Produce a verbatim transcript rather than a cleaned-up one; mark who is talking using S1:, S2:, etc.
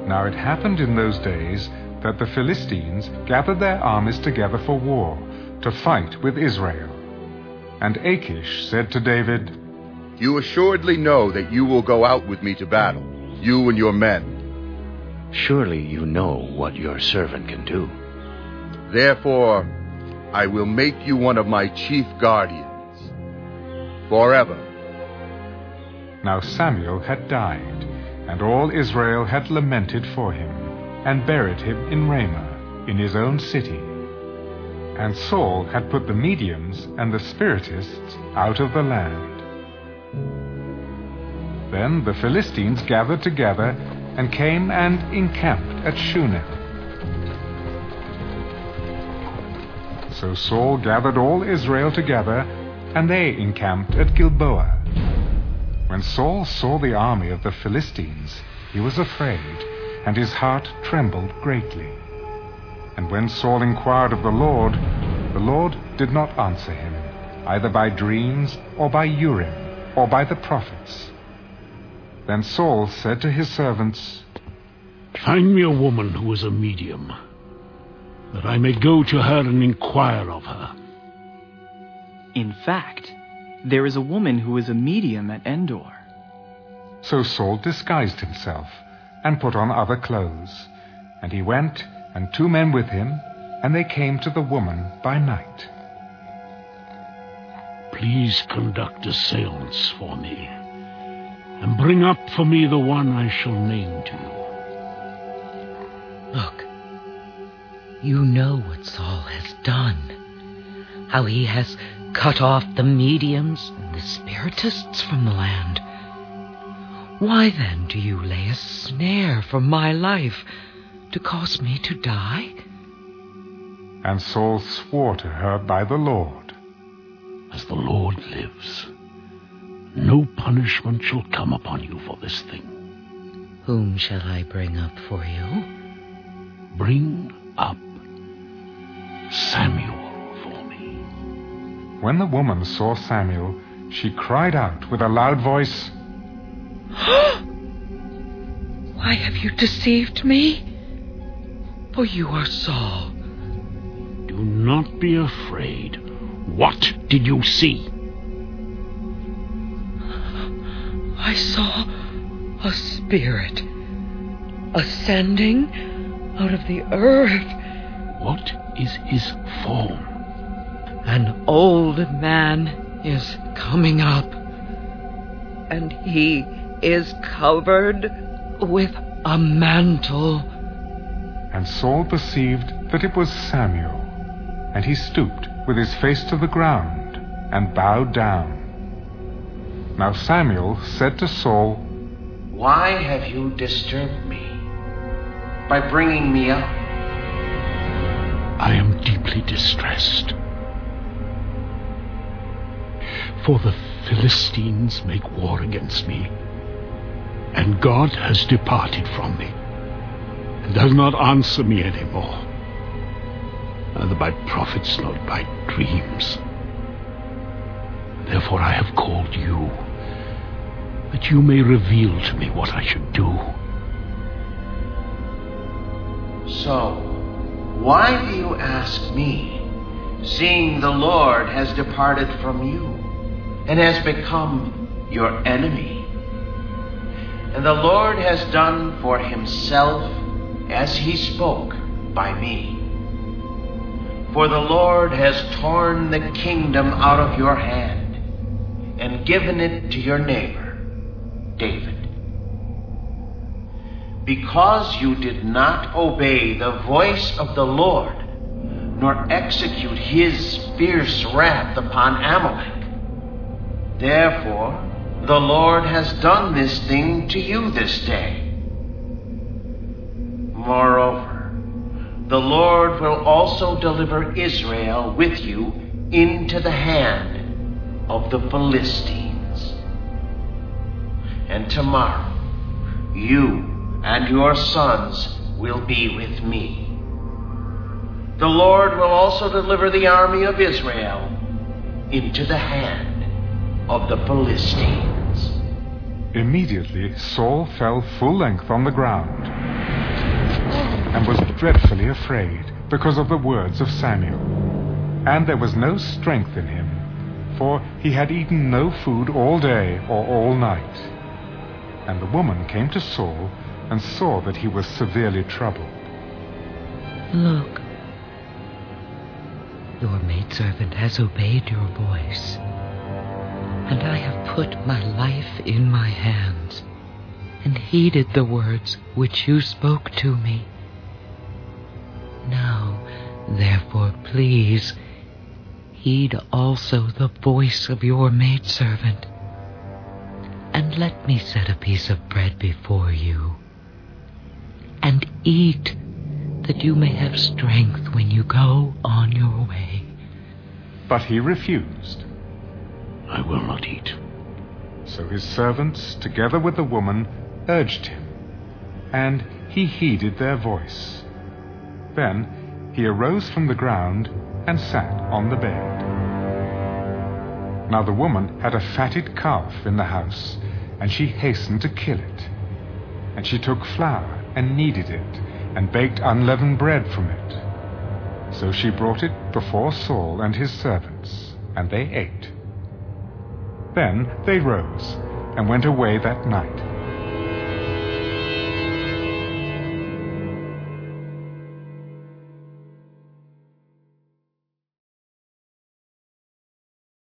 S1: Now it happened in those days that the Philistines gathered their armies together for war, to fight with Israel. And Achish said to David,
S2: "You assuredly know that you will go out with me to battle, you and your men.
S3: Surely you know what your servant can do.
S2: Therefore, I will make you one of my chief guardians, forever."
S1: Now Samuel had died, and all Israel had lamented for him, and buried him in Ramah, in his own city. And Saul had put the mediums and the spiritists out of the land. Then the Philistines gathered together, and came and encamped at Shunem. So Saul gathered all Israel together, and they encamped at Gilboa. When Saul saw the army of the Philistines, he was afraid, and his heart trembled greatly. And when Saul inquired of the Lord, the Lord did not answer him, either by dreams, or by Urim, or by the prophets. Then Saul said to his servants,
S4: "Find me a woman who is a medium, that I may go to her and inquire of her."
S5: In fact, there is a woman who is a medium at Endor.
S1: So Saul disguised himself, and put on other clothes. And he went, and two men with him, and they came to the woman by night.
S4: "Please conduct a seance for me, and bring up for me the one I shall name to you."
S6: Look, you know what Saul has done, how he has cut off the mediums and the spiritists from the land. Why then do you lay a snare for my life to cause me to die?
S1: And Saul swore to her by the Lord,
S4: "As the Lord lives, no punishment shall come upon you for this thing."
S6: Whom shall I bring up for you?
S4: Bring up Samuel for me."
S1: When the woman saw Samuel, she cried out with a loud voice,
S6: "Why have you deceived me? For you are Saul."
S4: "Do not be afraid. What did you see?"
S6: "I saw a spirit ascending out of the earth."
S4: "What is his form?"
S6: "An old man is coming up, and he is covered with a mantle."
S1: And Saul perceived that it was Samuel, and he stooped with his face to the ground, and bowed down. Now Samuel said to Saul,
S7: "Why have you disturbed me by bringing me up?"
S4: "I am deeply distressed. For the Philistines make war against me, and God has departed from me, and does not answer me anymore, neither by prophets nor by dreams. Therefore I have called you, that you may reveal to me what I should do."
S7: "So, why do you ask me, seeing the Lord has departed from you, and has become your enemy? And the Lord has done for himself as he spoke by me. For the Lord has torn the kingdom out of your hand, and given it to your neighbor, David. Because you did not obey the voice of the Lord, nor execute his fierce wrath upon Amalek. Therefore, the Lord has done this thing to you this day. Moreover, the Lord will also deliver Israel with you into the hand of the Philistines. And tomorrow, you and your sons will be with me. The Lord will also deliver the army of Israel into the hand of the Philistines."
S1: Immediately Saul fell full length on the ground, and was dreadfully afraid because of the words of Samuel. And there was no strength in him, for he had eaten no food all day or all night. And the woman came to Saul and saw that he was severely troubled.
S6: Look, your maidservant has obeyed your voice, and I have put my life in my hands and heeded the words which you spoke to me. Now, therefore, please, heed also the voice of your maidservant, and let me set a piece of bread before you, and eat, that you may have strength when you go on your way.
S1: But he refused.
S4: I will not eat.
S1: So his servants, together with the woman, urged him, and he heeded their voice. Then he arose from the ground and sat on the bed. Now the woman had a fatted calf in the house, and she hastened to kill it. And she took flour and kneaded it, and baked unleavened bread from it. So she brought it before Saul and his servants, and they ate. Then they rose and went away that night,